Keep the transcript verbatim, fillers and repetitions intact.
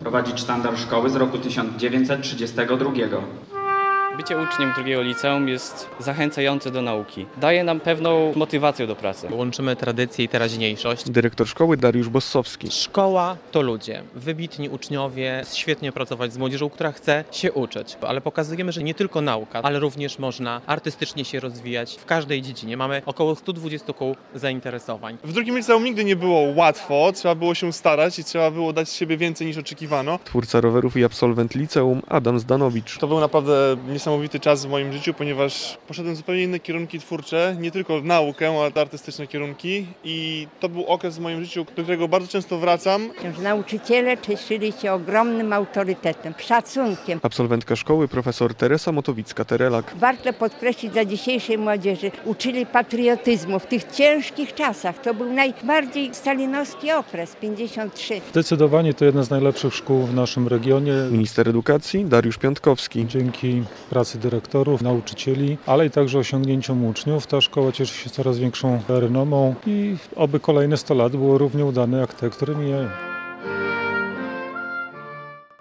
Prowadzić sztandar szkoły z roku tysiąc dziewięćset trzydziestego drugiego. Bycie uczniem drugiego liceum jest zachęcające do nauki. Daje nam pewną motywację do pracy. Łączymy tradycję i teraźniejszość. Dyrektor szkoły Dariusz Bossowski. Szkoła to ludzie, wybitni uczniowie, świetnie pracować z młodzieżą, która chce się uczyć. Ale pokazujemy, że nie tylko nauka, ale również można artystycznie się rozwijać w każdej dziedzinie. Mamy około stu dwudziestu kół zainteresowań. W drugim liceum nigdy nie było łatwo, trzeba było się starać i trzeba było dać z siebie więcej niż oczekiwano. Twórca rowerów i absolwent liceum Adam Zdanowicz. To był naprawdę niesamowity czas w moim życiu, ponieważ poszedłem w zupełnie inne kierunki twórcze, nie tylko w naukę, ale artystyczne kierunki i to był okres w moim życiu, do którego bardzo często wracam. Nauczyciele cieszyli się ogromnym autorytetem, szacunkiem. Absolwentka szkoły profesor Teresa Motowicka-Terelak. Warto podkreślić dla dzisiejszej młodzieży, uczyli patriotyzmu w tych ciężkich czasach. To był najbardziej stalinowski okres, pięćdziesiąt trzy. Zdecydowanie to jedna z najlepszych szkół w naszym regionie. Minister edukacji Dariusz Piątkowski. Dzięki pracy dyrektorów, nauczycieli, ale i także osiągnięciom uczniów ta szkoła cieszy się coraz większą renomą i oby kolejne sto lat było równie udane jak te, które mijają.